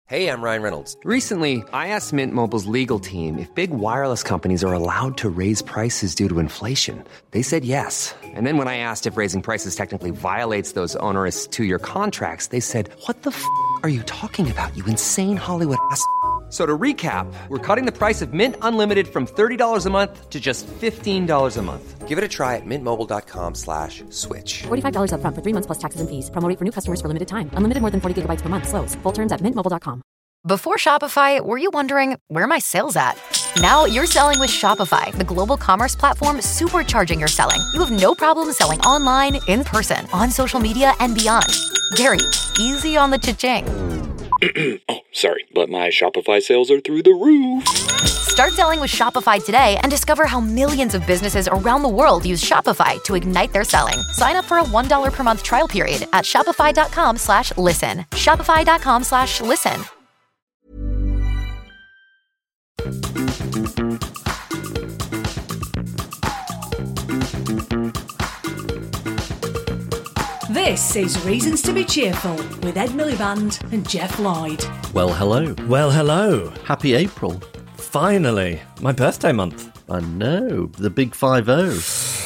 Hey, I'm Ryan Reynolds. Recently, I asked Mint Mobile's legal team if big wireless companies are allowed to raise prices due to inflation. They said yes. And then when I asked if raising prices technically violates those onerous two-year contracts, they said, "What the f*** are you talking about, you insane Hollywood ass?" So to recap, we're cutting the price of Mint Unlimited from $30 a month to just $15 a month. Give it a try at mintmobile.com/switch. $45 up front for 3 months plus taxes and fees. Promo rate for new customers for limited time. Unlimited more than 40 gigabytes per month. Slows full terms at mintmobile.com. Before Shopify, were you wondering, where are my sales at? Now you're selling with Shopify, the global commerce platform supercharging your selling. You have no problem selling online, in person, on social media, and beyond. Gary, easy on the cha-ching. Oh, sorry, but my Shopify sales are through the roof. Start selling with Shopify today and discover how millions of businesses around the world use Shopify to ignite their selling. Sign up for a $1 per month trial period at shopify.com/listen. Shopify.com/listen. This is Reasons to be Cheerful with Ed Miliband and Jeff Lloyd. Well, hello. Well, hello. Happy April. Finally. My birthday month. I know. The big 5-0.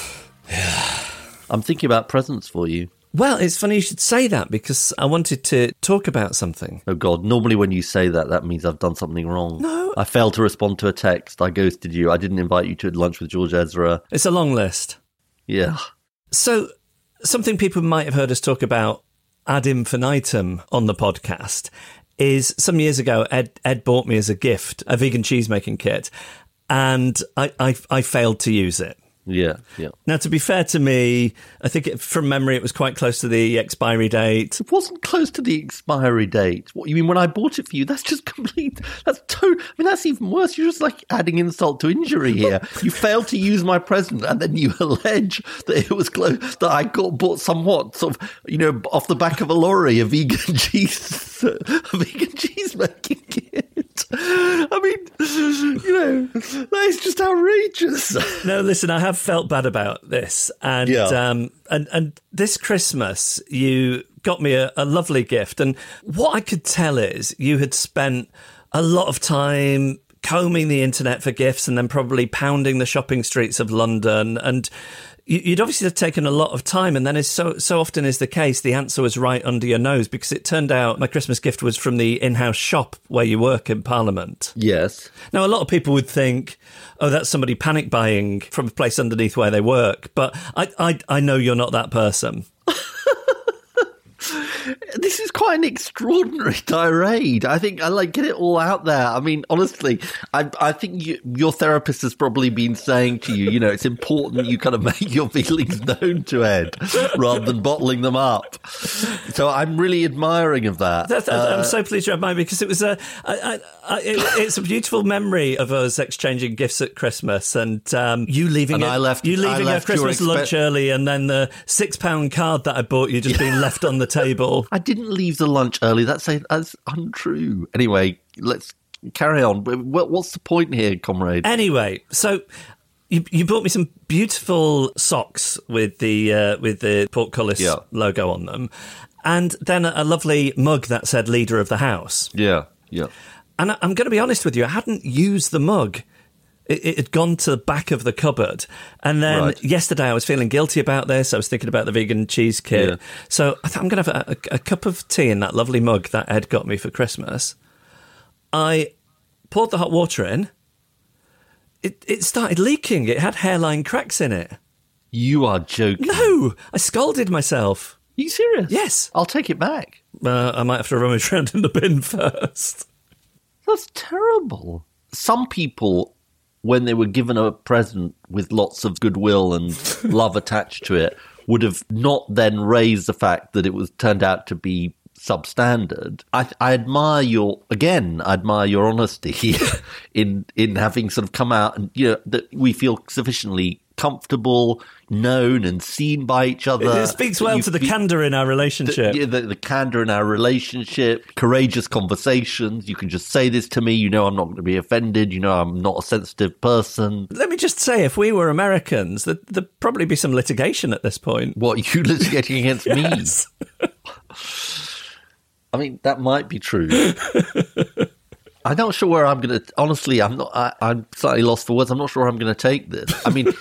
I'm thinking about presents for you. Well, it's funny you should say that because I wanted to talk about something. Oh, God. Normally when you say that, that means I've done something wrong. No. I failed to respond to a text. I ghosted you. I didn't invite you to lunch with George Ezra. It's a long list. Yeah. So, something people might have heard us talk about ad infinitum on the podcast is some years ago, Ed bought me as a gift a vegan cheesemaking kit, and I failed to use it. Yeah. Now, to be fair to me, I think from memory it was quite close to the expiry date. It wasn't close to the expiry date. What you mean when I bought it for you? That's just complete. That's even worse. You're just like adding insult to injury here. You failed to use my present, and then you allege that it was close, that I bought somewhat sort of, off the back of a lorry, a vegan cheese making kit. I mean, that is just outrageous. No, listen, I have felt bad about this, and and this Christmas you got me a lovely gift, and what I could tell is you had spent a lot of time combing the internet for gifts, and then probably pounding the shopping streets of London, and you'd obviously have taken a lot of time, and then as so often is the case, the answer was right under your nose, because it turned out my Christmas gift was from the in-house shop where you work in Parliament. Yes. Now, a lot of people would think, oh, that's somebody panic buying from a place underneath where they work, but I know you're not that person. This is quite an extraordinary tirade. I think I get it all out there. I mean, honestly, I think your therapist has probably been saying to you, it's important you kind of make your feelings known to Ed rather than bottling them up. So I'm really admiring of that. I'm so pleased you admire me, because it was it's a beautiful memory of us exchanging gifts at Christmas, and you leaving our Christmas lunch early, and then the £6 card that I bought you just being left on the table. I didn't leave the lunch early. That's untrue. Anyway, let's carry on. What's the point here, comrade? Anyway, so you bought me some beautiful socks with the Portcullis logo on them, and then a lovely mug that said "Leader of the House." Yeah. And I'm going to be honest with you, I hadn't used the mug. It had gone to the back of the cupboard. And then yesterday I was feeling guilty about this. I was thinking about the vegan cheese kit. Yeah. So I thought I'm going to have a cup of tea in that lovely mug that Ed got me for Christmas. I poured the hot water in. It started leaking. It had hairline cracks in it. You are joking. No, I scolded myself. Are you serious? Yes. I'll take it back. I might have to rummage around in the bin first. That's terrible. Some people, when they were given a present with lots of goodwill and love attached to it, would have not then raised the fact that it was turned out to be substandard. I admire your honesty in having sort of come out and, that we feel sufficiently comfortable, known and seen by each other. It speaks well to the candour in our relationship. The candour in our relationship, courageous conversations. You can just say this to me, I'm not going to be offended, I'm not a sensitive person. Let me just say, if we were Americans, there'd probably be some litigation at this point. What, you litigating against yes. me? I mean, that might be true. I'm not sure where I'm going to... Honestly, I'm not. I'm slightly lost for words. I'm not sure where I'm going to take this. I mean,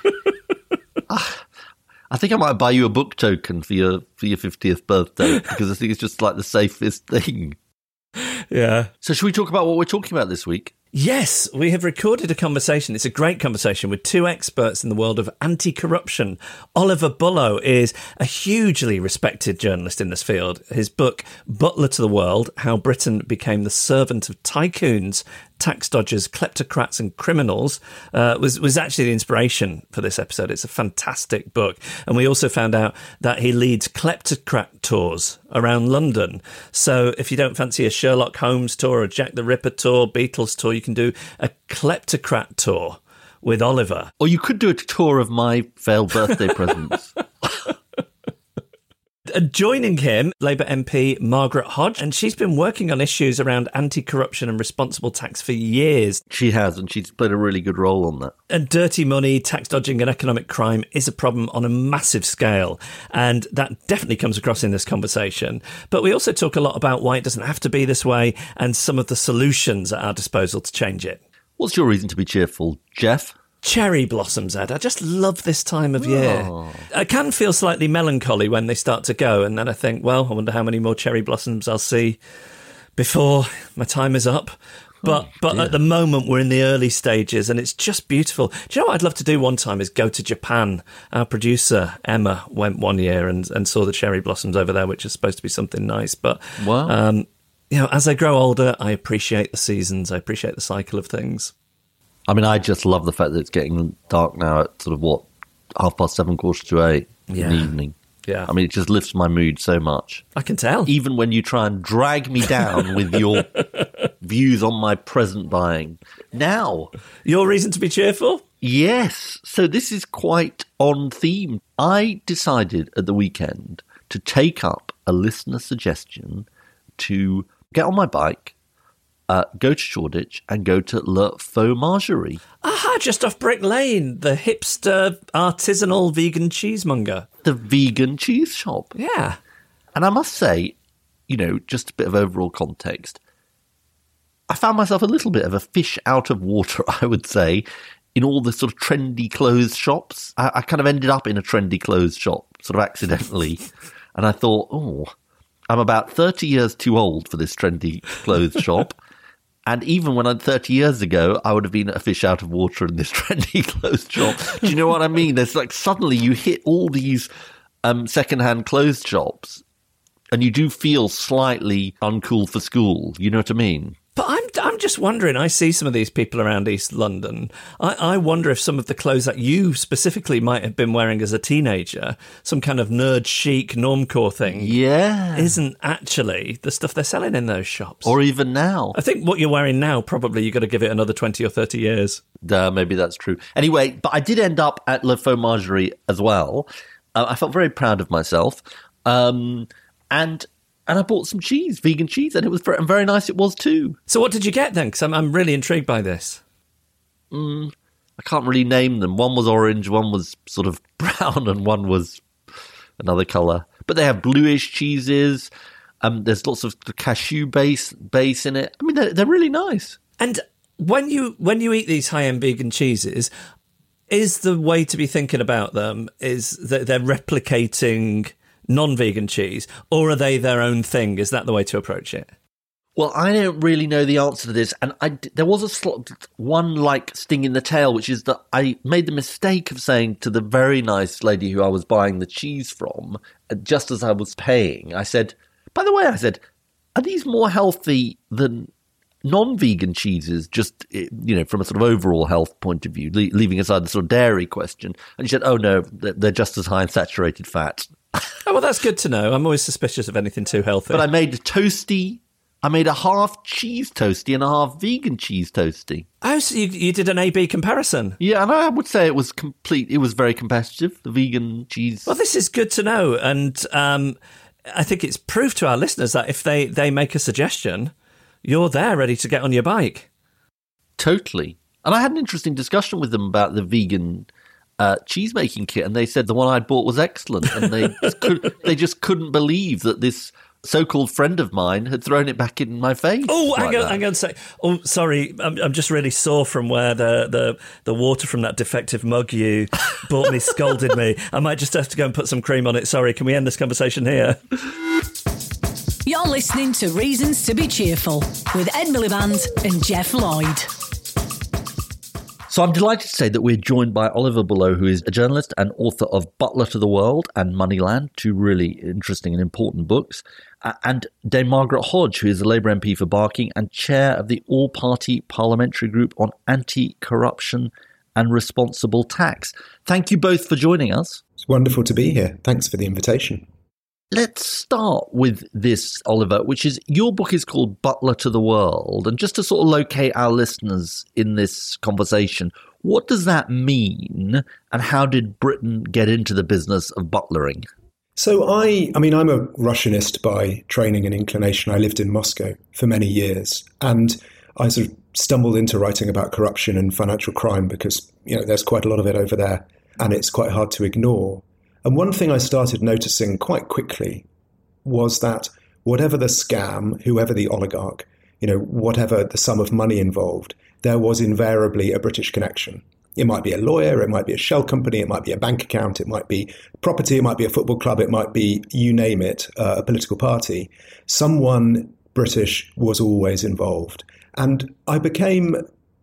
I think I might buy you a book token for your 50th birthday because I think it's just like the safest thing. Yeah. So should we talk about what we're talking about this week? Yes, we have recorded a conversation. It's a great conversation with two experts in the world of anti-corruption. Oliver Bullough is a hugely respected journalist in this field. His book, Butler to the World, How Britain Became the Servant of Tycoons, Tax Dodgers, Kleptocrats and Criminals, was actually the inspiration for this episode. It's a fantastic book. And we also found out that he leads kleptocrat tours around London. So if you don't fancy a Sherlock Holmes tour, a Jack the Ripper tour, Beatles tour, you can do a kleptocrat tour with Oliver. Or you could do a tour of my failed birthday presents. Joining him, Labour MP Margaret Hodge, and she's been working on issues around anti-corruption and responsible tax for years. She has, and she's played a really good role on that. And dirty money, tax dodging and economic crime is a problem on a massive scale, and that definitely comes across in this conversation. But we also talk a lot about why it doesn't have to be this way and some of the solutions at our disposal to change it. What's your reason to be cheerful, Jeff? Cherry blossoms, Ed. I just love this time of year. I can feel slightly melancholy when they start to go, and then I think, well, I wonder how many more cherry blossoms I'll see before my time is up. But at the moment, we're in the early stages, and it's just beautiful. Do you know what I'd love to do one time is go to Japan. Our producer, Emma, went one year and saw the cherry blossoms over there, which is supposed to be something nice. But, wow. As I grow older, I appreciate the seasons. I appreciate the cycle of things. I mean, I just love the fact that it's getting dark now at sort of, 7:30, 8 in the evening. Yeah. I mean, it just lifts my mood so much. I can tell. Even when you try and drag me down with your views on my present buying. Now. Your reason to be cheerful? Yes. So this is quite on theme. I decided at the weekend to take up a listener suggestion to get on my bike, go to Shoreditch and go to Le Fromagerie. Aha, just off Brick Lane, the hipster artisanal vegan cheesemonger. The vegan cheese shop. Yeah. And I must say, just a bit of overall context, I found myself a little bit of a fish out of water, I would say, in all the sort of trendy clothes shops. I kind of ended up in a trendy clothes shop, sort of accidentally. And I thought, I'm about 30 years too old for this trendy clothes shop. And even when I'm 30 years ago, I would have been a fish out of water in this trendy clothes shop. Do you know what I mean? There's suddenly you hit all these secondhand clothes shops and you do feel slightly uncool for school. You know what I mean? But I'm just wondering, I see some of these people around East London. I wonder if some of the clothes that you specifically might have been wearing as a teenager, some kind of nerd chic normcore thing, isn't actually the stuff they're selling in those shops. Or even now. I think what you're wearing now, probably you've got to give it another 20 or 30 years. Maybe that's true. Anyway, but I did end up at Le Fromagerie as well. I felt very proud of myself. And I bought some cheese, vegan cheese, and it was very nice. It was too. So what did you get then? Because I'm really intrigued by this. I can't really name them. One was orange, one was sort of brown, and one was another colour. But they have bluish cheeses. There's lots of cashew base in it. I mean, they're really nice. And when you eat these high-end vegan cheeses, is the way to be thinking about them is that they're replicating non-vegan cheese, or are they their own thing? Is that the way to approach it? Well, I don't really know the answer to this, and there was one sting in the tail, which is that I made the mistake of saying to the very nice lady who I was buying the cheese from, just as I was paying, I said, by the way, are these more healthy than non-vegan cheeses, just, from a sort of overall health point of view, leaving aside the sort of dairy question? And she said, oh no, they're just as high in saturated fat. Oh, well, that's good to know. I'm always suspicious of anything too healthy. But I made a toasty. I made a half cheese toasty and a half vegan cheese toasty. Oh, so you did an A-B comparison? Yeah, and I would say it was complete. It was very competitive, the vegan cheese. Well, this is good to know. And I think it's proof to our listeners that if they make a suggestion, you're there ready to get on your bike. Totally. And I had an interesting discussion with them about the vegan cheese making kit, and they said the one I'd bought was excellent, and they just couldn't believe that this so-called friend of mine had thrown it back in my face. Oh, hang on a sec. Oh, sorry, I'm just really sore from where the water from that defective mug you bought me scalded me. I might just have to go and put some cream on it. Sorry, can we end this conversation here? You're listening to Reasons to be Cheerful with Ed Miliband and Geoff Lloyd. So I'm delighted to say that we're joined by Oliver Bullough, who is a journalist and author of Butler to the World and Moneyland, two really interesting and important books, and Dame Margaret Hodge, who is the Labour MP for Barking and chair of the All-Party Parliamentary Group on Anti-Corruption and Responsible Tax. Thank you both for joining us. It's wonderful to be here. Thanks for the invitation. Let's start with this, Oliver, which is your book is called Butler to the World. And just to sort of locate our listeners in this conversation, what does that mean and how did Britain get into the business of butlering? So I'm a Russianist by training and inclination. I lived in Moscow for many years and I sort of stumbled into writing about corruption and financial crime because, there's quite a lot of it over there and it's quite hard to ignore. And one thing I started noticing quite quickly was that whatever the scam, whoever the oligarch, whatever the sum of money involved, there was invariably a British connection. It might be a lawyer, it might be a shell company, it might be a bank account, it might be property, it might be a football club, it might be, you name it, a political party. Someone British was always involved. And I became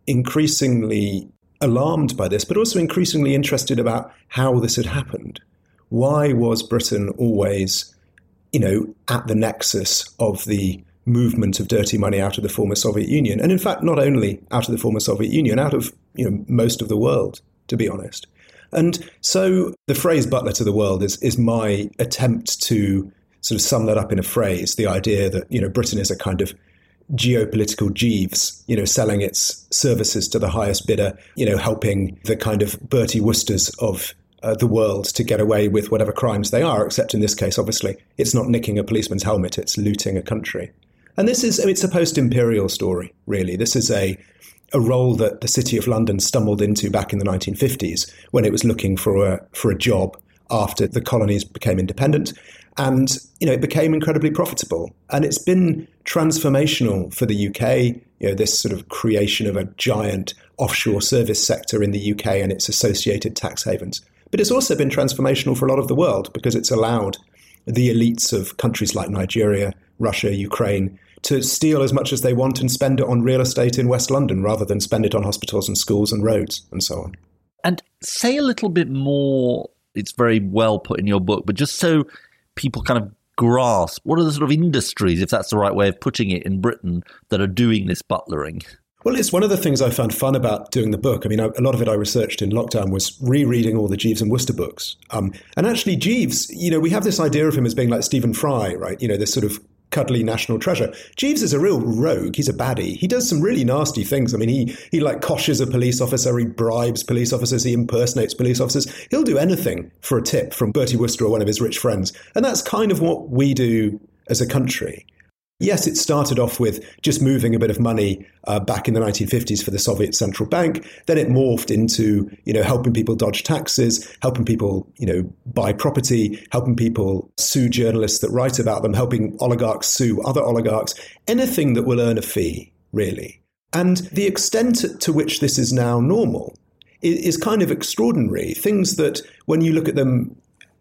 increasingly alarmed by this, but also increasingly interested about how this had happened. Why was Britain always, at the nexus of the movement of dirty money out of the former Soviet Union? And in fact, not only out of the former Soviet Union, out of, most of the world, to be honest. And so the phrase Butler to the World is my attempt to sort of sum that up in a phrase, the idea that, Britain is a kind of geopolitical Jeeves, selling its services to the highest bidder, helping the kind of Bertie Woosters of the world to get away with whatever crimes they are, except in this case, obviously, it's not nicking a policeman's helmet, it's looting a country. And it's a post-imperial story, really. This is a role that the City of London stumbled into back in the 1950s when it was looking for a job after the colonies became independent. And, it became incredibly profitable. And it's been transformational for the UK, this sort of creation of a giant offshore service sector in the UK and its associated tax havens. But it's also been transformational for a lot of the world because it's allowed the elites of countries like Nigeria, Russia, Ukraine to steal as much as they want and spend it on real estate in West London rather than spend it on hospitals and schools and roads and so on. And say a little bit more, it's very well put in your book, but just so people kind of grasp, what are the sort of industries, if that's the right way of putting it, in Britain that are doing this butlering? Well, it's one of the things I found fun about doing the book. I mean, a lot of it I researched in lockdown was rereading all the Jeeves and Wooster books. And actually, Jeeves, we have this idea of him as being like Stephen Fry, right? This sort of cuddly national treasure. Jeeves is a real rogue. He's a baddie. He does some really nasty things. I mean, he like koshes a police officer. He bribes police officers. He impersonates police officers. He'll do anything for a tip from Bertie Wooster or one of his rich friends. And that's kind of what we do as a country. Yes, it started off with just moving a bit of money back in the 1950s for the Soviet Central Bank. Then it morphed into, helping people dodge taxes, helping people, buy property, helping people sue journalists that write about them, helping oligarchs sue other oligarchs, anything that will earn a fee, really. And the extent to which this is now normal is kind of extraordinary. Things that when you look at them,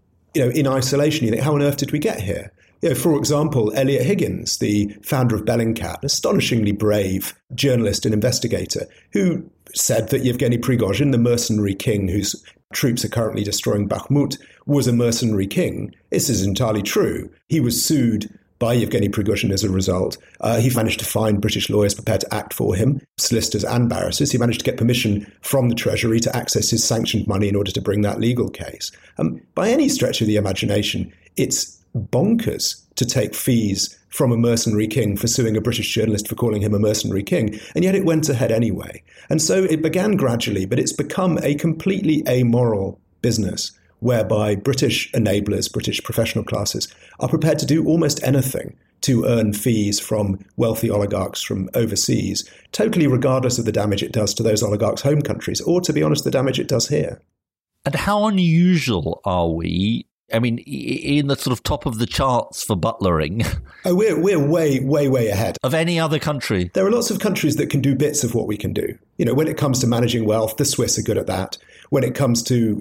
in isolation, you think, how on earth did we get here? For example, Elliot Higgins, the founder of Bellingcat, an astonishingly brave journalist and investigator, who said that Yevgeny Prigozhin, the mercenary king whose troops are currently destroying Bakhmut, was a mercenary king. This is entirely true. He was sued by Yevgeny Prigozhin as a result. He managed to find British lawyers prepared to act for him, solicitors and barristers. He managed to get permission from the Treasury to access his sanctioned money in order to bring that legal case. By any stretch of the imagination, it's bonkers to take fees from a mercenary king for suing a British journalist for calling him a mercenary king, and yet it went ahead anyway. And so it began gradually, but it's become a completely amoral business whereby British enablers, British professional classes, are prepared to do almost anything to earn fees from wealthy oligarchs from overseas, totally regardless of the damage it does to those oligarchs' home countries, or, to be honest, the damage it does here. And how unusual are we I mean, in the sort of top of the charts for butlering. Oh, we're way ahead of any other country. There are lots of countries that can do bits of what we can do. When it comes to managing wealth, the Swiss are good at that. When it comes to,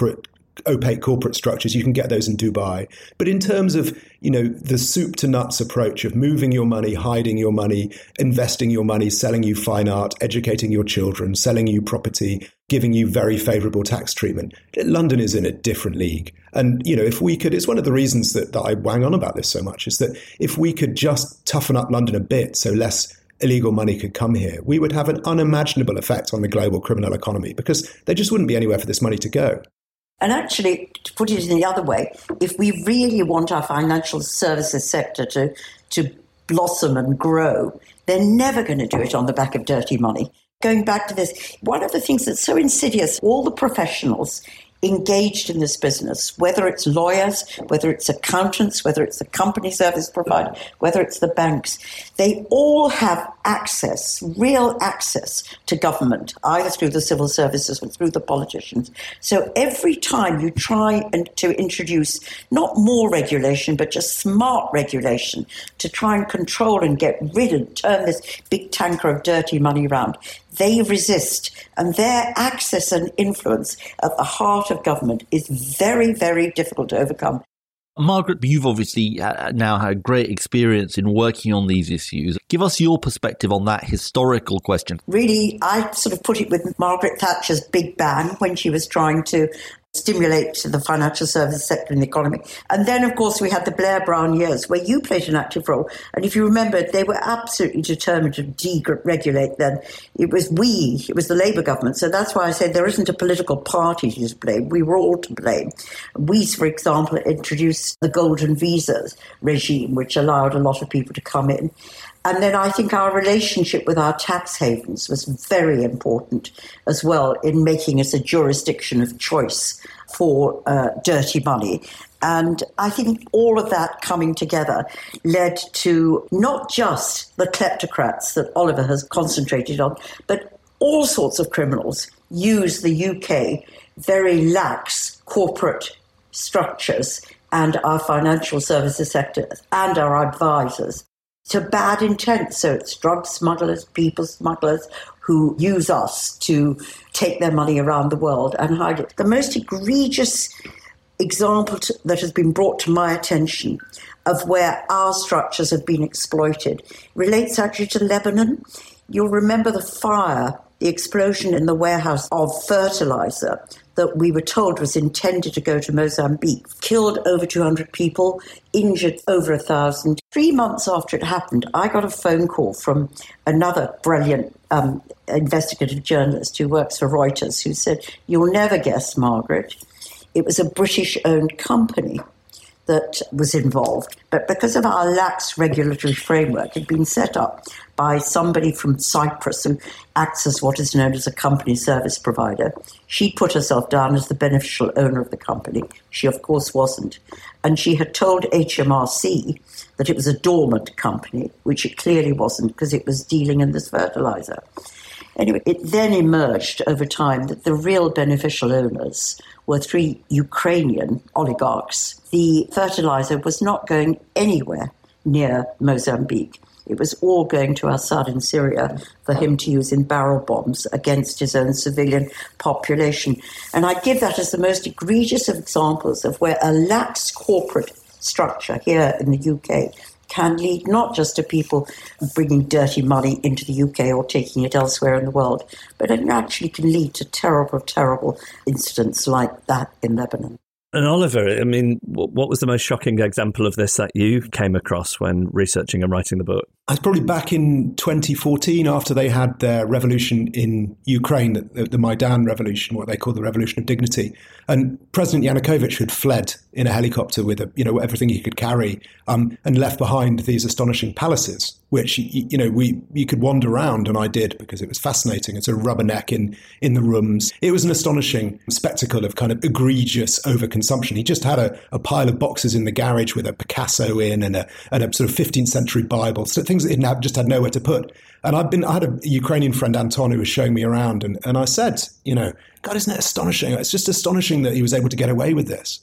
opaque corporate structures, you can get those in Dubai. But in terms of, the soup to nuts approach of moving your money, hiding your money, investing your money, selling you fine art, educating your children, selling you property, giving you very favourable tax treatment, London is in a different league. And, if we could, it's one of the reasons that I wang on about this so much, is that if we could just toughen up London a bit so less illegal money could come here, we would have an unimaginable effect on the global criminal economy, because there just wouldn't be anywhere for this money to go. And actually, to put it in the other way, if we really want our financial services sector to blossom and grow, they're never going to do it on the back of dirty money. Going back to this, one of the things that's so insidious, all the professionals engaged in this business, whether it's lawyers, whether it's accountants, whether it's the company service provider, whether it's the banks, they all have access, real access to government, either through the civil services or through the politicians. So every time you try to introduce not more regulation, but just smart regulation to try and control and get rid and turn this big tanker of dirty money around, they resist, and their access and influence at the heart of government is very, very difficult to overcome. Margaret, you've obviously now had great experience in working on these issues. Give us your perspective on that historical question. Really, I sort of put it with Margaret Thatcher's Big Bang when she was trying to stimulate the financial services sector in the economy. And then, of course, we had the Blair-Brown years where you played an active role. And if you remember, they were absolutely determined to deregulate then. It was the Labour government. So that's why I said there isn't a political party to blame. We were all to blame. We, for example, introduced the golden visas regime, which allowed a lot of people to come in. And then I think our relationship with our tax havens was very important as well in making us a jurisdiction of choice for dirty money. And I think all of that coming together led to not just the kleptocrats that Oliver has concentrated on, but all sorts of criminals use the UK very lax corporate structures and our financial services sector and our advisors to bad intent. So it's drug smugglers, people smugglers who use us to take their money around the world and hide it. The most egregious example that has been brought to my attention of where our structures have been exploited relates actually to Lebanon. You'll remember the fire, the explosion in the warehouse of fertilizer that we were told was intended to go to Mozambique, killed over 200 people, injured over 1,000. 3 months after it happened, I got a phone call from another brilliant investigative journalist who works for Reuters who said, "You'll never guess, Margaret, it was a British-owned company that was involved. But because of our lax regulatory framework, it had been set up by somebody from Cyprus who acts as what is known as a company service provider. She put herself down as the beneficial owner of the company. She, of course, wasn't. And she had told HMRC that it was a dormant company, which it clearly wasn't because it was dealing in this fertilizer. Anyway, it then emerged over time that the real beneficial owners were 3 Ukrainian oligarchs. The fertilizer was not going anywhere near Mozambique. It was all going to Assad in Syria for him to use in barrel bombs against his own civilian population. And I give that as the most egregious of examples of where a lax corporate structure here in the UK can lead not just to people bringing dirty money into the UK or taking it elsewhere in the world, but it actually can lead to terrible, terrible incidents like that in Lebanon. And Oliver, I mean, what was the most shocking example of this that you came across when researching and writing the book? I was probably back in 2014 after they had their revolution in Ukraine, the Maidan revolution, what they call the Revolution of Dignity. And President Yanukovych had fled in a helicopter with everything he could carry and left behind these astonishing palaces, which, you could wander around, and I did because it was fascinating. It's a rubberneck in the rooms. It was an astonishing spectacle of kind of egregious overconsumption. He just had a pile of boxes in the garage with a Picasso in and a sort of 15th century Bible, so things that he just had nowhere to put. And I had a Ukrainian friend, Anton, who was showing me around, and I said, God, isn't it astonishing? It's just astonishing that he was able to get away with this.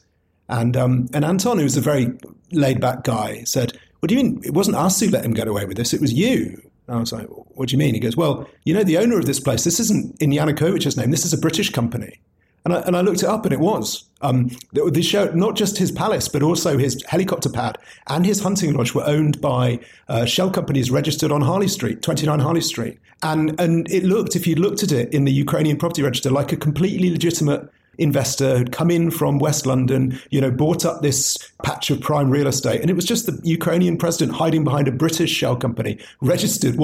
And Anton, who's a very laid-back guy, said, "What do you mean? It wasn't us who let him get away with this. It was you." And I was like, "What do you mean?" He goes, "Well, the owner of this place, this isn't in Yanukovych's name. This is a British company." And I looked it up, and it was. They showed not just his palace, but also his helicopter pad and his hunting lodge were owned by shell companies registered on Harley Street, 29 Harley Street. And it looked, if you looked at it in the Ukrainian property register, like a completely legitimate investor who'd come in from West London, bought up this patch of prime real estate. And it was just the Ukrainian president hiding behind a British shell company, registered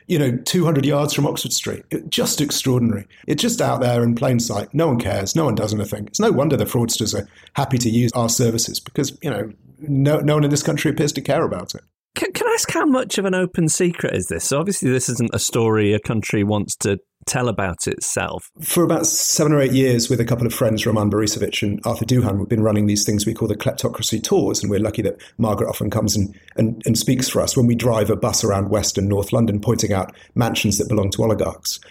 200 yards from Oxford Street. Just extraordinary. It's just out there in plain sight. No one cares. No one does anything. It's no wonder the fraudsters are happy to use our services because, no one in this country appears to care about it. Can I ask how much of an open secret is this? So obviously this isn't a story a country wants to tell about itself. For about 7 or 8 years with a couple of friends, Roman Borisovich and Arthur Duhan, we've been running these things we call the kleptocracy tours, and we're lucky that Margaret often comes and speaks for us when we drive a bus around West and North London pointing out mansions that belong to oligarchs.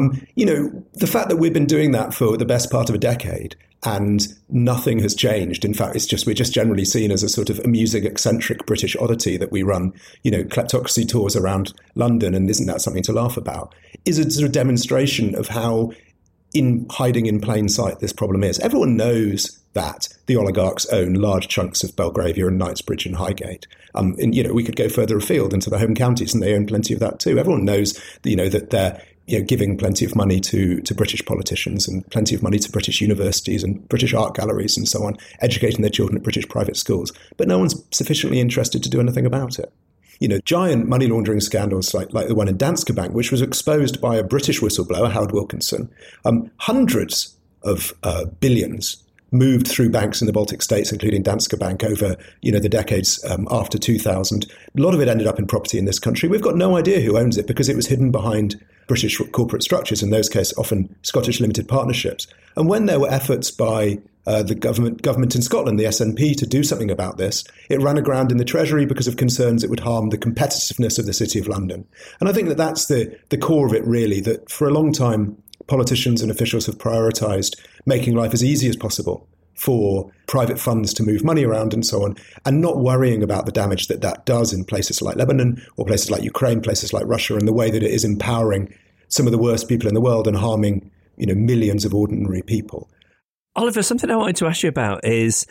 The fact that we've been doing that for the best part of a decade and nothing has changed. In fact, we're just generally seen as a sort of amusing, eccentric British oddity that we run, kleptocracy tours around London, and isn't that something to laugh about? Is a sort of demonstration of how hiding in plain sight this problem is. Everyone knows that the oligarchs own large chunks of Belgravia and Knightsbridge and Highgate. And we could go further afield into the home counties, and they own plenty of that too. Everyone knows, that they're giving plenty of money to British politicians and plenty of money to British universities and British art galleries and so on, educating their children at British private schools. But no one's sufficiently interested to do anything about it. Giant money laundering scandals like the one in Danske Bank, which was exposed by a British whistleblower, Howard Wilkinson, hundreds of billions moved through banks in the Baltic states, including Danske Bank, over the decades after 2000. A lot of it ended up in property in this country. We've got no idea who owns it because it was hidden behind British corporate structures, in those cases often Scottish limited partnerships. And when there were efforts by the government in Scotland, the SNP, to do something about this, it ran aground in the Treasury because of concerns it would harm the competitiveness of the City of London. And I think that that's the core of it, really, that for a long time, politicians and officials have prioritised making life as easy as possible for private funds to move money around and so on, and not worrying about the damage that does in places like Lebanon or places like Ukraine, places like Russia, and the way that it is empowering some of the worst people in the world and harming, millions of ordinary people. Oliver, something I wanted to ask you about is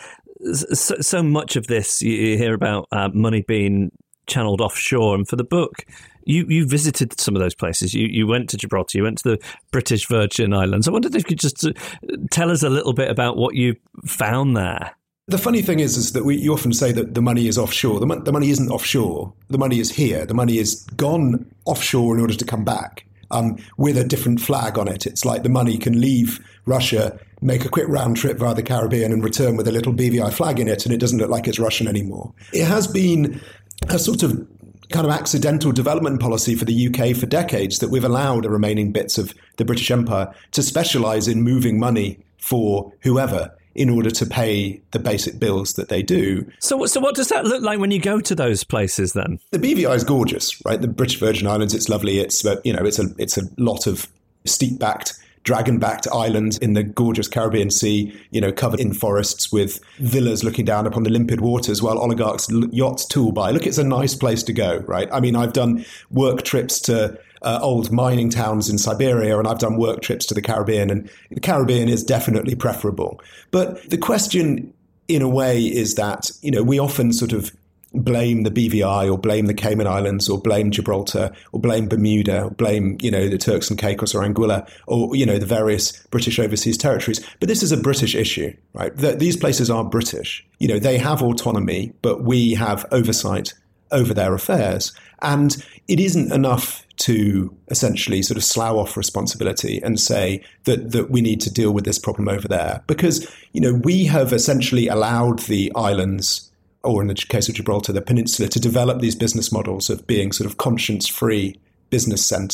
so much of this, you hear about money being channeled offshore, and for the book, you visited some of those places. You went to Gibraltar, you went to the British Virgin Islands. I wondered if you could just tell us a little bit about what you found there. The funny thing is that you often say that the money is offshore. The money isn't offshore. The money is here. The money is gone offshore in order to come back with a different flag on it. It's like the money can leave Russia, make a quick round trip via the Caribbean and return with a little BVI flag in it, and it doesn't look like it's Russian anymore. It has been a sort of kind of accidental development policy for the UK for decades that we've allowed the remaining bits of the British Empire to specialise in moving money for whoever in order to pay the basic bills that they do. So what does that look like when you go to those places then? The BVI is gorgeous, right? The British Virgin Islands, it's lovely. It's a lot of steep-backed, dragon-backed islands in the gorgeous Caribbean Sea, covered in forests with villas looking down upon the limpid waters while oligarchs' yachts tool by. Look, it's a nice place to go, right? I mean, I've done work trips to old mining towns in Siberia, and I've done work trips to the Caribbean, and the Caribbean is definitely preferable. But the question, in a way, is that, we often sort of blame the BVI or blame the Cayman Islands or blame Gibraltar or blame Bermuda or blame, the Turks and Caicos or Anguilla or, the various British overseas territories. But this is a British issue, right? These places are British. They have autonomy, but we have oversight over their affairs. And it isn't enough to essentially sort of slough off responsibility and say that we need to deal with this problem over there. Because, we have essentially allowed the islands, or in the case of Gibraltar, the peninsula, to develop these business models of being sort of conscience-free business centres.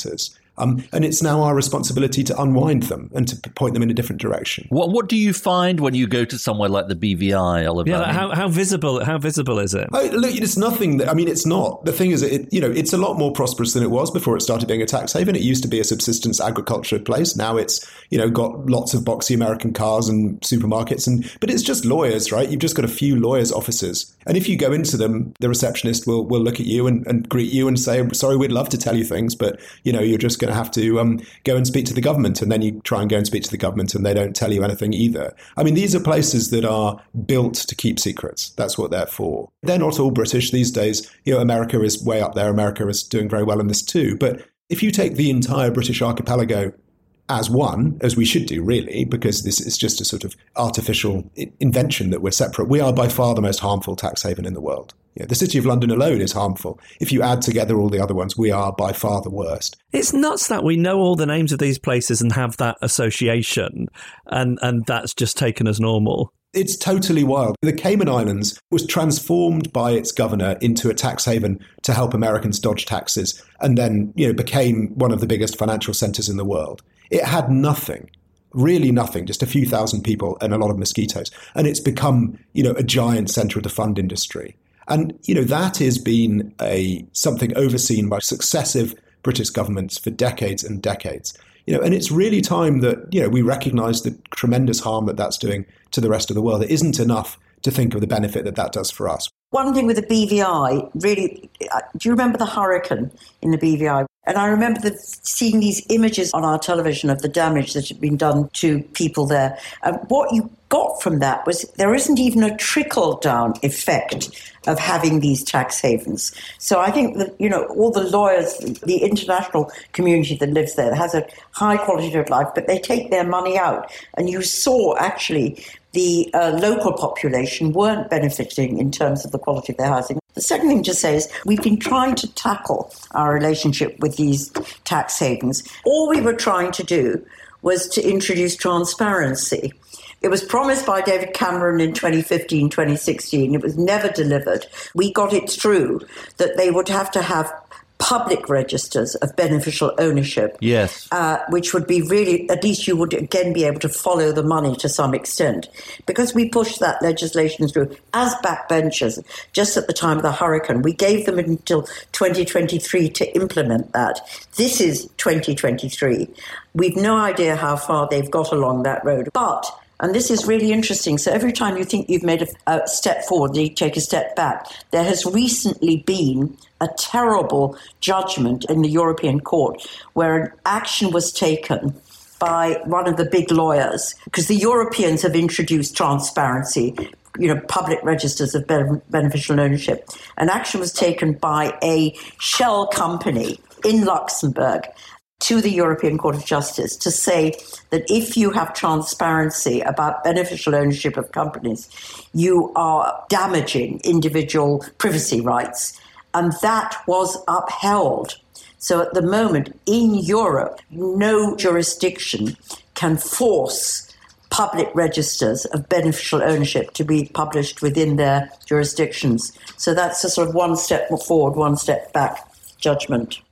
And it's now our responsibility to unwind them and to point them in a different direction. What do you find when you go to somewhere like the BVI, Oliver? Yeah, how visible is it? Oh, look, it's nothing. It's not. The thing is, it's a lot more prosperous than it was before it started being a tax haven. It used to be a subsistence agriculture place. Now it's, got lots of boxy American cars and supermarkets. But it's just lawyers, right? You've just got a few lawyers' offices. And if you go into them, the receptionist will look at you and greet you and say, sorry, we'd love to tell you things, but, you're just going to have to go and speak to the government. And then you try and go and speak to the government and they don't tell you anything either. I mean, these are places that are built to keep secrets. That's what they're for. They're not all British these days. America is way up there. America is doing very well in this too. But if you take the entire British archipelago as one, as we should do really, because this is just a sort of artificial invention that we're separate, we are by far the most harmful tax haven in the world. The City of London alone is harmful. If you add together all the other ones, we are by far the worst. It's nuts that we know all the names of these places and have that association, and that's just taken as normal. It's totally wild. The Cayman Islands was transformed by its governor into a tax haven to help Americans dodge taxes, and then, became one of the biggest financial centers in the world. It had nothing. Really nothing, just a few thousand people and a lot of mosquitoes. And it's become, a giant center of the fund industry. And, that has been something overseen by successive British governments for decades and decades. And it's really time that, we recognize the tremendous harm that that's doing to the rest of the world. It isn't enough to think of the benefit that does for us. One thing with the BVI, really, do you remember the hurricane in the BVI? And I remember seeing these images on our television of the damage that had been done to people there. And what you got from that was there isn't even a trickle-down effect of having these tax havens. So I think that, all the lawyers, the international community that lives there has a high quality of life, but they take their money out. And you saw, actually, the local population weren't benefiting in terms of the quality of their housing. The second thing to say is we've been trying to tackle our relationship with these tax havens. All we were trying to do was to introduce transparency. It was promised by David Cameron in 2015, 2016. It was never delivered. We got it through that they would have to have public registers of beneficial ownership. Yes. Which would be really, at least you would again be able to follow the money to some extent. Because we pushed that legislation through as backbenchers just at the time of the hurricane. We gave them until 2023 to implement that. This is 2023. We've no idea how far they've got along that road. But, and this is really interesting, so every time you think you've made a step forward, you take a step back. There has recently been a terrible judgment in the European Court where an action was taken by one of the big lawyers, because the Europeans have introduced transparency, public registers of beneficial ownership. An action was taken by a shell company in Luxembourg to the European Court of Justice to say that if you have transparency about beneficial ownership of companies, you are damaging individual privacy rights. And that was upheld. So at the moment, in Europe, no jurisdiction can force public registers of beneficial ownership to be published within their jurisdictions. So that's a sort of one step forward, one step back judgment.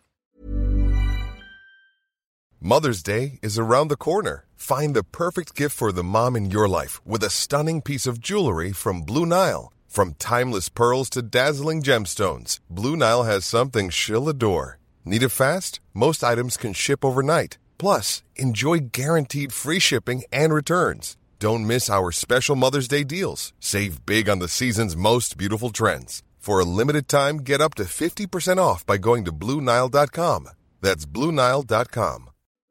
Mother's Day is around the corner. Find the perfect gift for the mom in your life with a stunning piece of jewelry from Blue Nile. From timeless pearls to dazzling gemstones, Blue Nile has something she'll adore. Need it fast? Most items can ship overnight. Plus, enjoy guaranteed free shipping and returns. Don't miss our special Mother's Day deals. Save big on the season's most beautiful trends. For a limited time, get up to 50% off by going to BlueNile.com. That's BlueNile.com.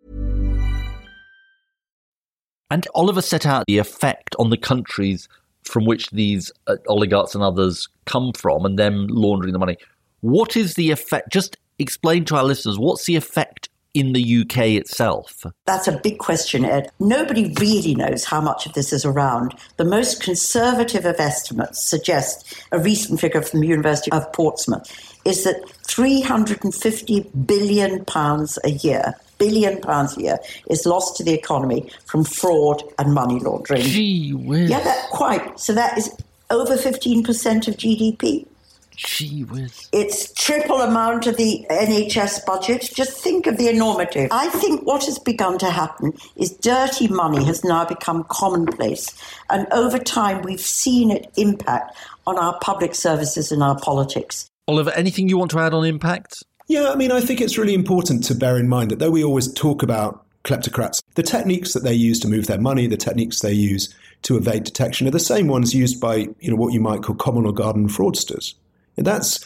And Oliver set out the effect on the countries from which these oligarchs and others come from and them laundering the money. What is the effect? Just explain to our listeners, what's the effect in the UK itself? That's a big question, Ed. Nobody really knows how much of this is around. The most conservative of estimates suggest, a recent figure from the University of Portsmouth, is that £350 billion a year is lost to the economy from fraud and money laundering. Gee whiz. Yeah, So that is over 15% of GDP. Gee whiz. It's triple amount of the NHS budget. Just think of the enormity. I think what has begun to happen is dirty money has now become commonplace. And over time, we've seen it impact on our public services and our politics. Oliver, anything you want to add on impact? Yeah, I mean, I think it's really important to bear in mind that though we always talk about kleptocrats, the techniques that they use to move their money, the techniques they use to evade detection are the same ones used by, what you might call common or garden fraudsters. And that's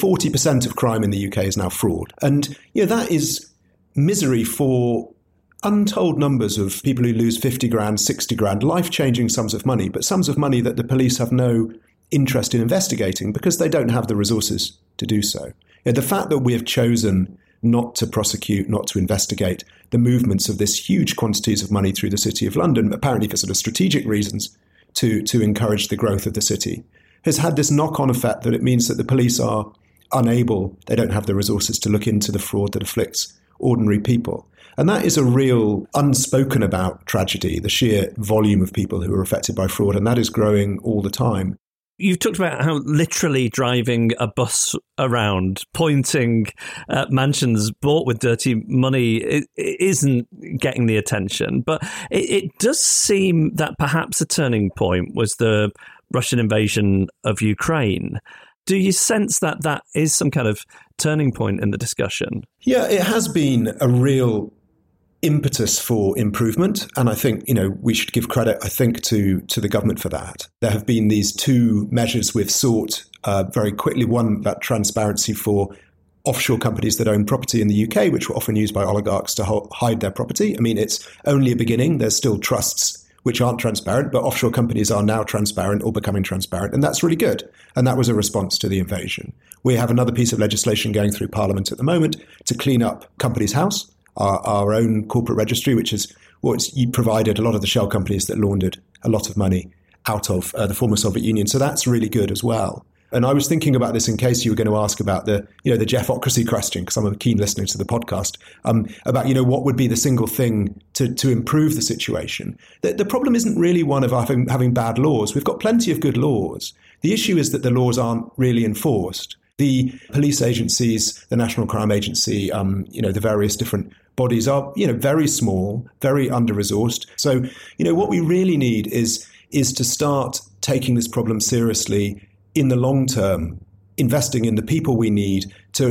40% of crime in the UK is now fraud. And that is misery for untold numbers of people who lose 50 grand, 60 grand, life-changing sums of money, but sums of money that the police have no interest in investigating because they don't have the resources to do so. The fact that we have chosen not to prosecute, not to investigate the movements of this huge quantities of money through the City of London, apparently for sort of strategic reasons to encourage the growth of the city, has had this knock-on effect that it means that the police are unable, they don't have the resources to look into the fraud that afflicts ordinary people. And that is a real unspoken about tragedy, the sheer volume of people who are affected by fraud, and that is growing all the time. You've talked about how literally driving a bus around, pointing at mansions bought with dirty money isn't getting the attention. But it does seem that perhaps a turning point was the Russian invasion of Ukraine. Do you sense that that is some kind of turning point in the discussion? Yeah, it has been a real impetus for improvement. And I think, we should give credit, I think, to the government for that. There have been these two measures we've sought very quickly. One, that transparency for offshore companies that own property in the UK, which were often used by oligarchs to hide their property. I mean, it's only a beginning. There's still trusts which aren't transparent, but offshore companies are now transparent or becoming transparent. And that's really good. And that was a response to the invasion. We have another piece of legislation going through Parliament at the moment to clean up Companies House, our own corporate registry, which is what provided a lot of the shell companies that laundered a lot of money out of the former Soviet Union. So that's really good as well. And I was thinking about this in case you were going to ask about the Jeffocracy question, because I'm a keen listener to the podcast, about, what would be the single thing to improve the situation. The problem isn't really one of having bad laws. We've got plenty of good laws. The issue is that the laws aren't really enforced. The police agencies, the National Crime Agency, the various different bodies are, very small, very under-resourced. So, what we really need is to start taking this problem seriously in the long term, investing in the people we need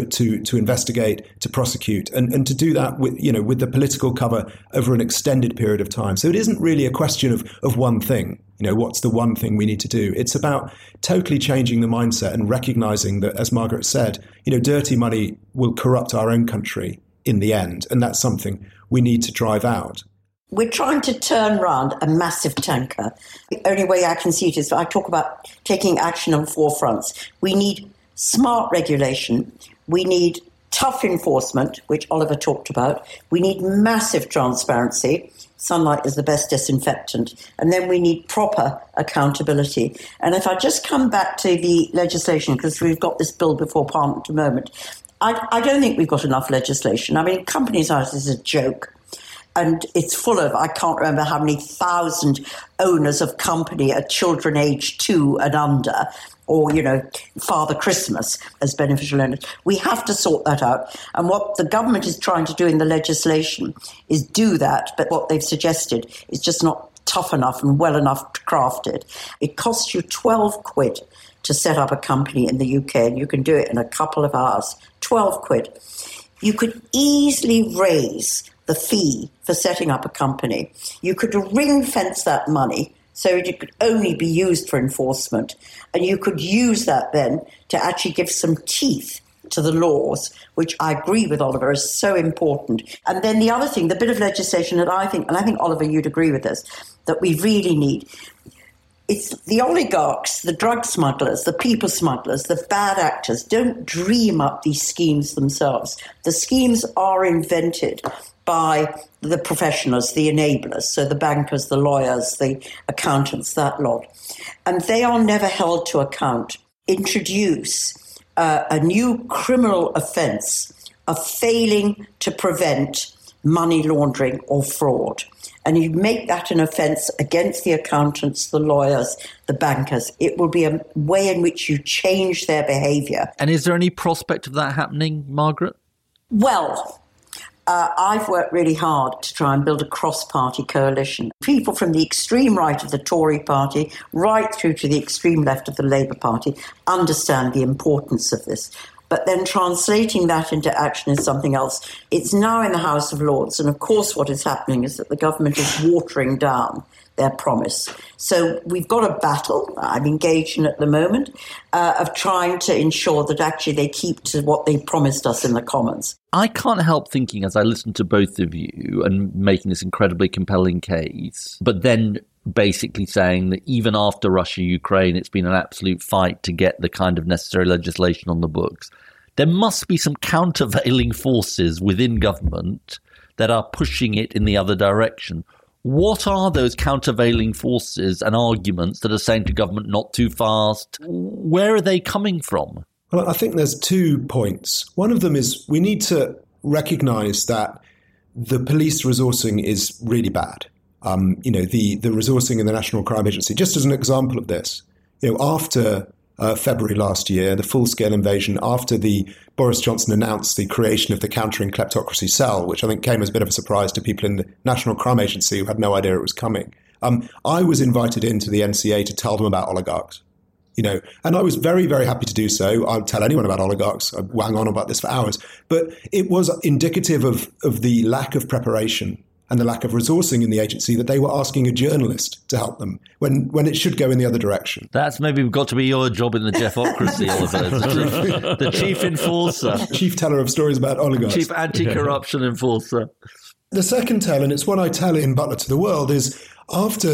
to investigate, to prosecute, and to do that with the political cover over an extended period of time. So it isn't really a question of one thing. What's the one thing we need to do? It's about totally changing the mindset and recognizing that, as Margaret said, dirty money will corrupt our own country in the end. And that's something we need to drive out. We're trying to turn around a massive tanker. The only way I can see it is I talk about taking action on four fronts. We need smart regulation. We need tough enforcement, which Oliver talked about. We need massive transparency. Sunlight is the best disinfectant. And then we need proper accountability. And if I just come back to the legislation, because we've got this bill before Parliament at the moment, I don't think we've got enough legislation. I mean, Companies House is a joke. And it's full of, I can't remember how many thousand owners of company are children aged 2 and under, or, Father Christmas as beneficial owners. We have to sort that out. And what the government is trying to do in the legislation is do that. But what they've suggested is just not tough enough and well enough crafted. It costs you 12 quid to set up a company in the UK, and you can do it in a couple of hours. 12 quid. You could easily raise the fee for setting up a company. You could ring-fence that money so it could only be used for enforcement. And you could use that then to actually give some teeth to the laws, which I agree with Oliver is so important. And then the other thing, the bit of legislation that I think, and I think, Oliver, you'd agree with this, that we really need, it's the oligarchs, the drug smugglers, the people smugglers, the bad actors don't dream up these schemes themselves. The schemes are invented by the professionals, the enablers, so the bankers, the lawyers, the accountants, that lot. And they are never held to account. Introduce a new criminal offence of failing to prevent money laundering or fraud. and you make that an offence against the accountants, the lawyers, the bankers, it will be a way in which you change their behaviour. And is there any prospect of that happening, Margaret? Well, I've worked really hard to try and build a cross-party coalition. People from the extreme right of the Tory party right through to the extreme left of the Labour Party understand the importance of this. But then translating that into action is something else. It's now in the House of Lords, and of course what is happening is that the government is watering down their promise. So we've got a battle I'm engaged in at the moment of trying to ensure that actually they keep to what they promised us in the Commons. I can't help thinking as I listen to both of you and making this incredibly compelling case, but then basically saying that even after Russia-Ukraine, it's been an absolute fight to get the kind of necessary legislation on the books. There must be some countervailing forces within government that are pushing it in the other direction. What are those countervailing forces and arguments that are saying to government not too fast? Where are they coming from? Well, I think there's 2 points. One of them is we need to recognise that the police resourcing is really bad. The resourcing in the National Crime Agency, just as an example of this, after February last year, the full-scale invasion, after the Boris Johnson announced the creation of the Countering Kleptocracy Cell, which I think came as a bit of a surprise to people in the National Crime Agency who had no idea it was coming. I was invited into the NCA to tell them about oligarchs, and I was very, very happy to do so. I'll tell anyone about oligarchs. I wang on about this for hours. But it was indicative of the lack of preparation and the lack of resourcing in the agency that they were asking a journalist to help them when it should go in the other direction. That's maybe got to be your job in the Jeffocracy, Oliver. The chief enforcer. Chief teller of stories about oligarchs. Chief anti-corruption enforcer. The second tale, and it's one I tell in Butler to the World, is after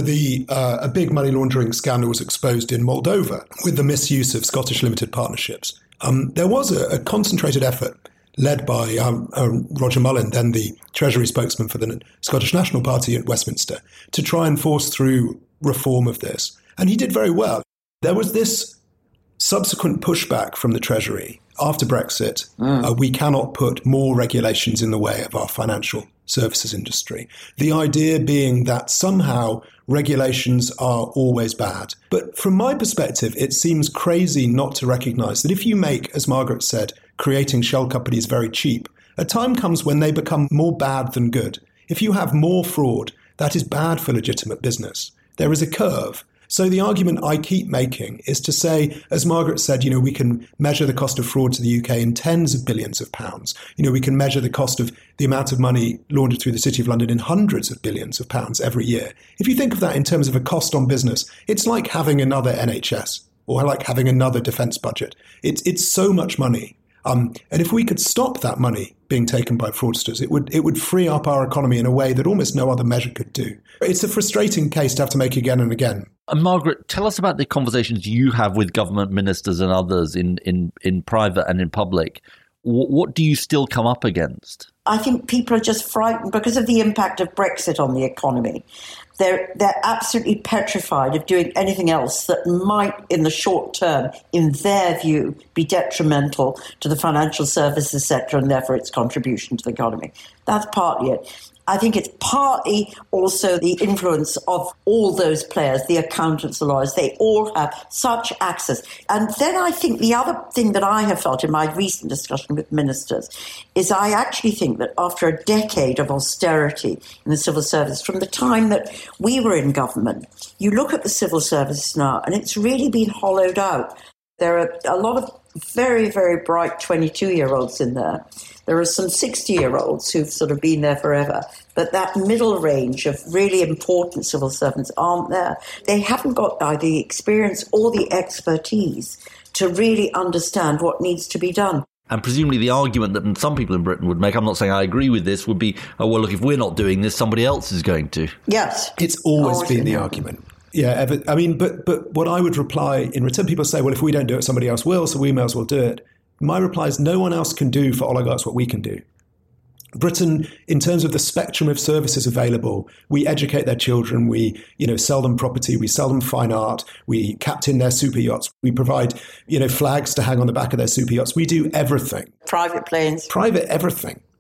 a big money laundering scandal was exposed in Moldova with the misuse of Scottish limited partnerships, there was a concentrated effort led by Roger Mullin, then the Treasury spokesman for the Scottish National Party at Westminster, to try and force through reform of this. And he did very well. There was this subsequent pushback from the Treasury after Brexit. We cannot put more regulations in the way of our financial services industry. The idea being that somehow regulations are always bad. But from my perspective, it seems crazy not to recognise that if you make, as Margaret said, creating shell companies very cheap, a time comes when they become more bad than good. If you have more fraud, that is bad for legitimate business. There is a curve. So the argument I keep making is to say, as Margaret said, we can measure the cost of fraud to the UK in tens of billions of pounds. We can measure the cost of the amount of money laundered through the City of London in hundreds of billions of pounds every year. If you think of that in terms of a cost on business, it's like having another NHS or like having another defence budget. It's so much money. And if we could stop that money being taken by fraudsters, it would free up our economy in a way that almost no other measure could do. It's a frustrating case to have to make again and again. And Margaret, tell us about the conversations you have with government ministers and others in private and in public. What do you still come up against? I think people are just frightened because of the impact of Brexit on the economy. They're absolutely petrified of doing anything else that might, in the short term, in their view, be detrimental to the financial services sector and therefore its contribution to the economy. That's partly it. I think it's partly also the influence of all those players, the accountants, the lawyers. They all have such access. And then I think the other thing that I have felt in my recent discussion with ministers is I actually think that after a decade of austerity in the civil service, from the time that we were in government, you look at the civil service now and it's really been hollowed out. There are a lot of very, very bright 22-year-olds in there. There are some 60-year-olds who've sort of been there forever. But that middle range of really important civil servants aren't there. They haven't got either the experience or the expertise to really understand what needs to be done. And presumably the argument that some people in Britain would make, I'm not saying I agree with this, would be, oh, well, look, if we're not doing this, somebody else is going to. Yes. It's always been the argument. Yeah, I mean, but what I would reply in return, people say, well, if we don't do it, somebody else will, so we may as well do it. My reply is no one else can do for oligarchs what we can do. Britain, in terms of the spectrum of services available, we educate their children, we sell them property, we sell them fine art, we captain their super yachts, we provide flags to hang on the back of their super yachts. We do everything. Private planes. Private everything.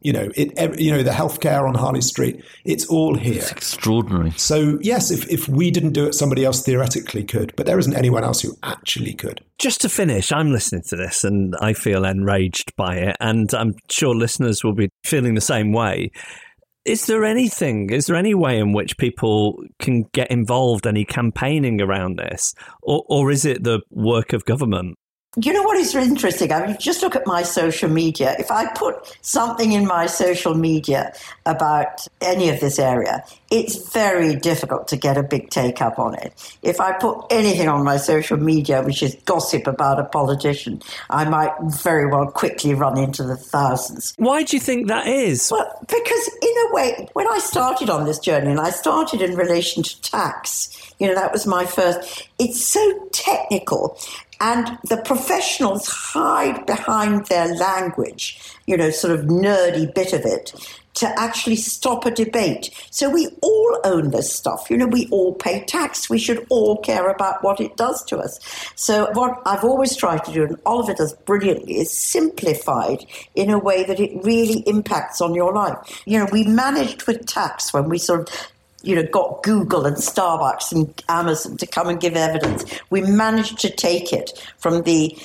the healthcare on Harley Street, it's all here. It's extraordinary. So yes, if we didn't do it, somebody else theoretically could, but there isn't anyone else who actually could. Just to finish, I'm listening to this and I feel enraged by it, and I'm sure listeners will be feeling the same way. Is there any way in which people can get involved, any campaigning around this, or is it the work of government? You know what is interesting? I mean, just look at my social media. If I put something in my social media about any of this area, it's very difficult to get a big take-up on it. If I put anything on my social media, which is gossip about a politician, I might very well quickly run into the thousands. Why do you think that is? Well, because in a way, when I started on this journey, and I started in relation to tax, that was my first, it's so technical. And the professionals hide behind their language, sort of nerdy bit of it, to actually stop a debate. So we all own this stuff. We all pay tax. We should all care about what it does to us. So what I've always tried to do, and Oliver does brilliantly, is simplified in a way that it really impacts on your life. We managed with tax when we sort of got Google and Starbucks and Amazon to come and give evidence. We managed to take it from the,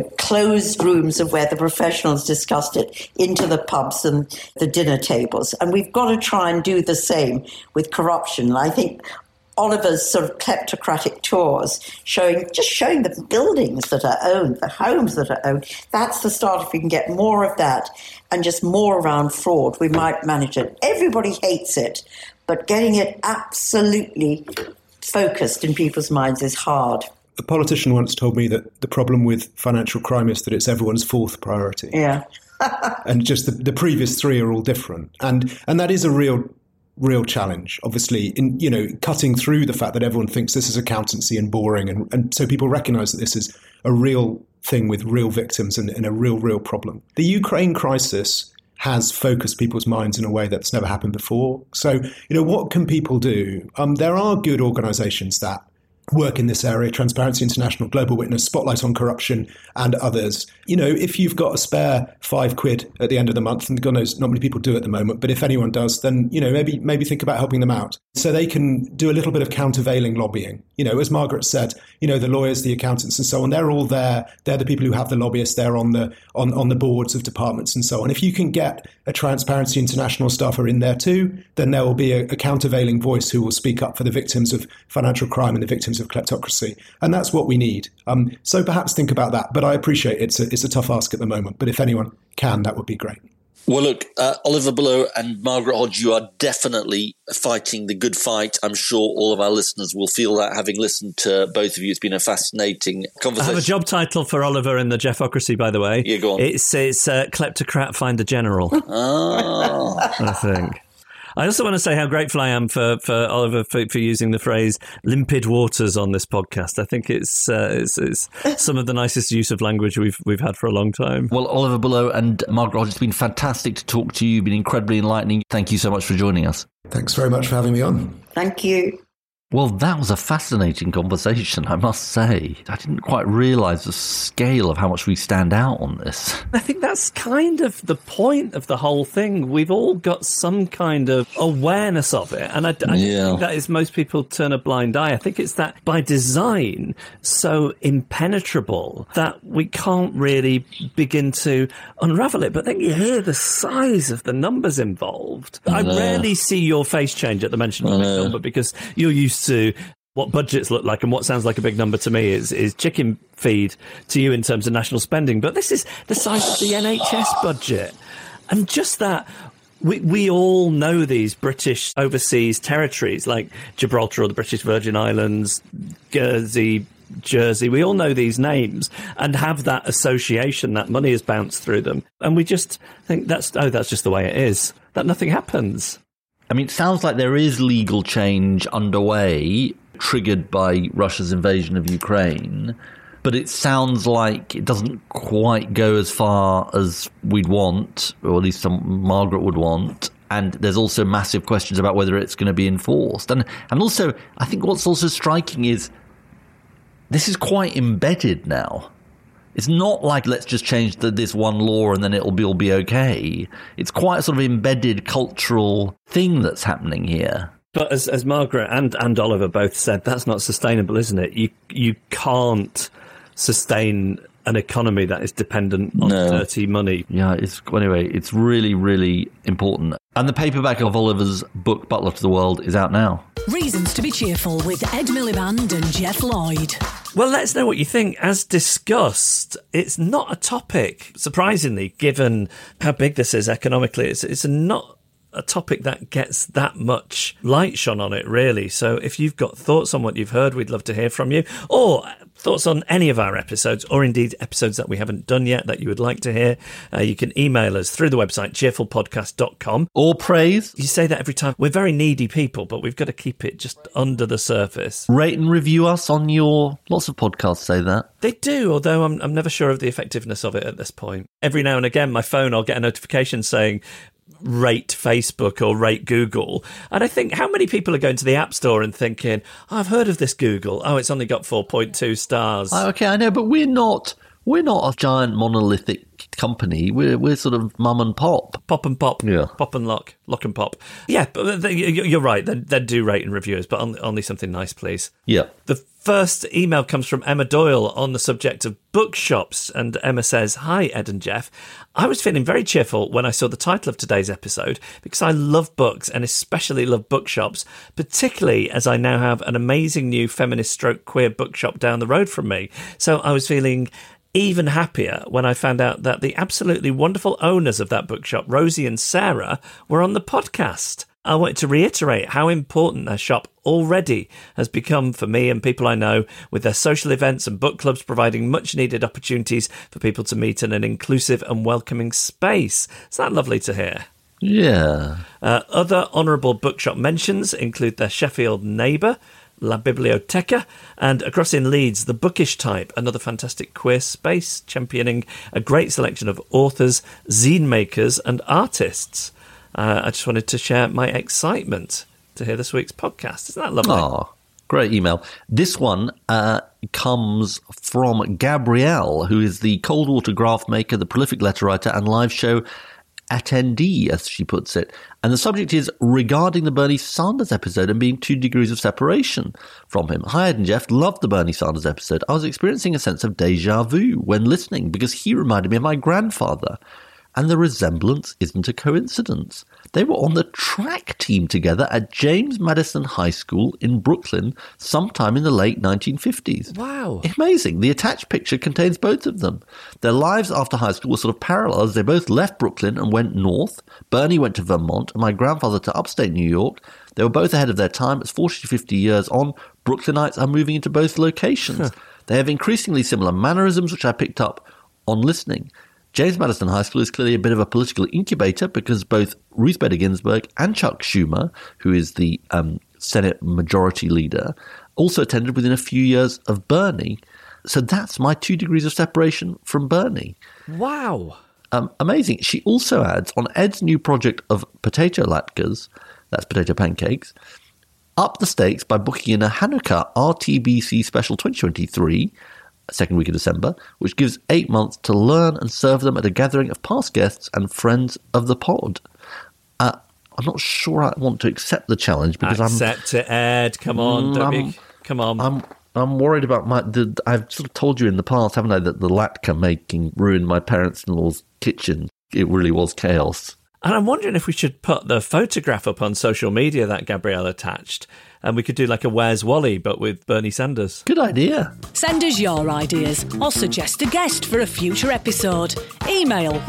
closed rooms of where the professionals discussed it into the pubs and the dinner tables. And we've got to try and do the same with corruption. I think Oliver's sort of kleptocratic tours showing the buildings that are owned, the homes that are owned. That's the start. If we can get more of that and just more around fraud, we might manage it. Everybody hates it, but getting it absolutely focused in people's minds is hard. A politician once told me that the problem with financial crime is that it's everyone's fourth priority. Yeah. And just the previous three are all different. And that is a real challenge, obviously, in, cutting through the fact that everyone thinks this is accountancy and boring. And so people recognize that this is a real thing with real victims and a real problem. The Ukraine crisis has focused people's minds in a way that's never happened before. So, what can people do? There are good organizations that work in this area, Transparency International, Global Witness, Spotlight on Corruption, and others. If you've got a spare £5 at the end of the month, and God knows not many people do at the moment, but if anyone does, then, maybe think about helping them out. So they can do a little bit of countervailing lobbying. As Margaret said, the lawyers, the accountants and so on, they're all there. They're the people who have the lobbyists. They're on the boards of departments and so on. If you can get a Transparency International staffer in there too, then there will be a countervailing voice who will speak up for the victims of financial crime and the victims of kleptocracy. And that's what we need. So perhaps think about that. But I appreciate it's a tough ask at the moment. But if anyone can, that would be great. Well, look, Oliver Bullough and Margaret Hodge, you are definitely fighting the good fight. I'm sure all of our listeners will feel that, having listened to both of you. It's been a fascinating conversation. I have a job title for Oliver in the Jeffocracy, by the way. Yeah, go on. It's Kleptocrat Find a General. Oh. I think. I also want to say how grateful I am for Oliver for using the phrase limpid waters on this podcast. I think it's some of the nicest use of language we've had for a long time. Well, Oliver Bullough and Margaret Hodge, it's been fantastic to talk to you. You've been incredibly enlightening. Thank you so much for joining us. Thanks very much for having me on. Thank you. Well, that was a fascinating conversation, I must say. I didn't quite realise the scale of how much we stand out on this. I think that's kind of the point of the whole thing. We've all got some kind of awareness of it. And I think that is most people turn a blind eye. I think it's that by design, so impenetrable that we can't really begin to unravel it. But then you hear the size of the numbers involved. I rarely see your face change at the mention of a big number because you're used to what budgets look like, and what sounds like a big number to me is chicken feed to you in terms of national spending. But this is the size of the NHS budget. And just that, we all know these British overseas territories like Gibraltar or the British Virgin Islands, Guernsey, Jersey. We all know these names and have that association, that money has bounced through them. And we just think that's just the way it is, that nothing happens. I mean, it sounds like there is legal change underway, triggered by Russia's invasion of Ukraine, but it sounds like it doesn't quite go as far as we'd want, or at least Margaret would want. And there's also massive questions about whether it's going to be enforced. And also, I think what's also striking is this is quite embedded now. It's not like let's just change this one law and then it'll all be okay. It's quite a sort of embedded cultural thing that's happening here. But as Margaret and Oliver both said, that's not sustainable, isn't it? You can't sustain an economy that is dependent on dirty money. Yeah, it's really, really important. And the paperback of Oliver's book, Butler to the World, is out now. Reasons to be Cheerful with Ed Miliband and Jeff Lloyd. Well, let us know what you think. As discussed, it's not a topic, surprisingly, given how big this is economically. It's not a topic that gets that much light shone on it, really. So if you've got thoughts on what you've heard, we'd love to hear from you. Or thoughts on any of our episodes, or indeed episodes that we haven't done yet that you would like to hear, you can email us through the website cheerfulpodcast.com. Or praise. You say that every time. We're very needy people, but we've got to keep it just under the surface. Rate and review us on your... Lots of podcasts say that. They do, although I'm never sure of the effectiveness of it at this point. Every now and again, my phone, I'll get a notification saying... rate Facebook or rate Google. And I think, how many people are going to the App Store and thinking, oh, I've heard of this Google. Oh, it's only got 4.2 stars. Okay, I know, but we're not a giant monolithic company. We're sort of mum and pop. Pop and pop. Yeah. Pop and lock and pop. Yeah, but you're right. They do rate and review us, but only something nice, please. Yeah. The first email comes from Emma Doyle on the subject of bookshops. And Emma says, hi, Ed and Jeff. I was feeling very cheerful when I saw the title of today's episode because I love books and especially love bookshops, particularly as I now have an amazing new feminist stroke queer bookshop down the road from me. So I was feeling even happier when I found out that the absolutely wonderful owners of that bookshop, Rosie and Sarah, were on the podcast. I wanted to reiterate how important their shop already has become for me and people I know, with their social events and book clubs providing much needed opportunities for people to meet in an inclusive and welcoming space. Is that lovely to hear? Yeah. Other honourable bookshop mentions include their Sheffield neighbour, La Biblioteca, and across in Leeds, The Bookish Type, another fantastic queer space championing a great selection of authors, zine makers and artists. I just wanted to share my excitement to hear this week's podcast. Isn't that lovely? Oh, great email. This one comes from Gabrielle, who is the Cold Water graph maker, the prolific letter writer and live show attendee, as she puts it. And the subject is regarding the Bernie Sanders episode and being 2 degrees of separation from him. Hi, Ed and Jeff. Loved the Bernie Sanders episode. I was experiencing a sense of deja vu when listening because he reminded me of my grandfather. And the resemblance isn't a coincidence. They were on the track team together at James Madison High School in Brooklyn sometime in the late 1950s. Wow. Amazing. The attached picture contains both of them. Their lives after high school were sort of parallel as they both left Brooklyn and went north. Bernie went to Vermont and my grandfather to upstate New York. They were both ahead of their time. It's 40 to 50 years on. Brooklynites are moving into both locations. They have increasingly similar mannerisms, which I picked up on listening. James Madison High School is clearly a bit of a political incubator because both Ruth Bader Ginsburg and Chuck Schumer, who is the Senate Majority Leader, also attended within a few years of Bernie. So that's my 2 degrees of separation from Bernie. Wow. Amazing. She also adds, on Ed's new project of potato latkes, that's potato pancakes, up the stakes by booking in a Hanukkah RTBC Special 2023, second week of December, which gives 8 months to learn and serve them at a gathering of past guests and friends of the pod. I'm not sure I want to accept the challenge because Accept it, Ed. Come on. Come on. I'm worried about I've sort of told you in the past, haven't I, that the latke making ruined my parents-in-law's kitchen. It really was chaos. And I'm wondering if we should put the photograph up on social media that Gabrielle attached, and we could do like a Where's Wally, but with Bernie Sanders. Good idea. Send us your ideas or suggest a guest for a future episode. Email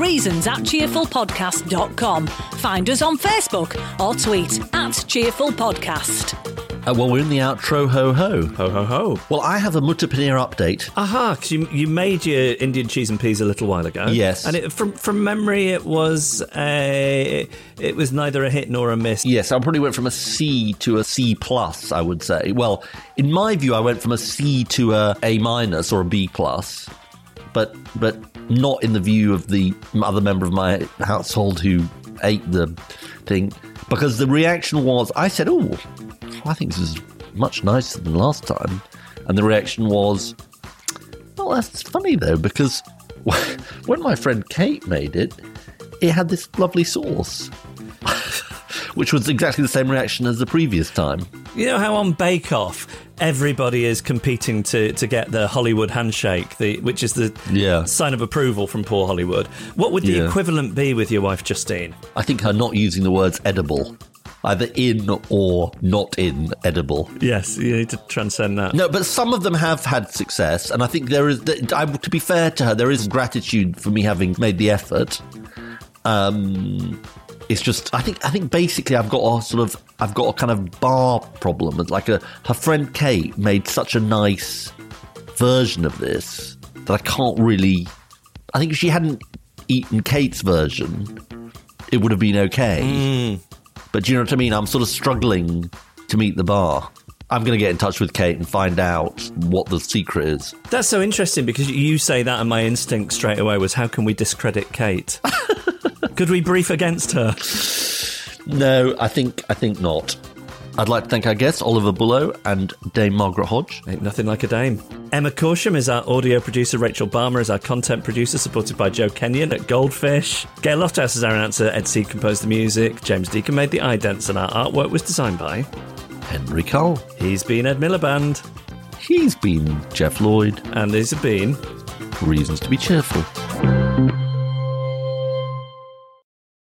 reasons@cheerfulpodcast.com. Find us on Facebook or tweet @cheerfulpodcast. Well, we're in the outro, ho-ho. Ho-ho-ho. Well, I have a Mutta Paneer update. Aha, because you made your Indian cheese and peas a little while ago. Yes. And from memory, it was neither a hit nor a miss. Yes, I probably went from a C to a C+, I would say. Well, in my view, I went from a C to a A- or a B+, but not in the view of the other member of my household who ate the thing, because the reaction was, I said, oh, I think this is much nicer than last time. And the reaction was, well, Well, that's funny, though, because when my friend Kate made it, it had this lovely sauce, which was exactly the same reaction as the previous time. You know how on Bake Off, everybody is competing to get the Hollywood handshake, which is the sign of approval from poor Hollywood. What would the equivalent be with your wife, Justine? I think her not using the words edible. Either in or not in edible. Yes, you need to transcend that. No, but some of them have had success, and I think there is, to be fair to her, there is gratitude for me having made the effort. It's just, I think basically I've got a kind of bar problem. Like her friend Kate made such a nice version of this that I can't really. I think if she hadn't eaten Kate's version, it would have been okay. But do you know what I mean? I'm sort of struggling to meet the bar. I'm going to get in touch with Kate and find out what the secret is. That's so interesting because you say that and my instinct straight away was, how can we discredit Kate? Could we brief against her? No, I think not. I'd like to thank our guests, Oliver Bullough and Dame Margaret Hodge. Ain't nothing like a dame. Emma Corsham is our audio producer. Rachel Balmer is our content producer, supported by Joe Kenyon at Goldfish. Gail Lofthouse is our announcer. Ed Seed composed the music. James Deacon made the idents, and our artwork was designed by Henry Cole. He's been Ed Miliband. He's been Jeff Lloyd. And these have been Reasons to be Cheerful.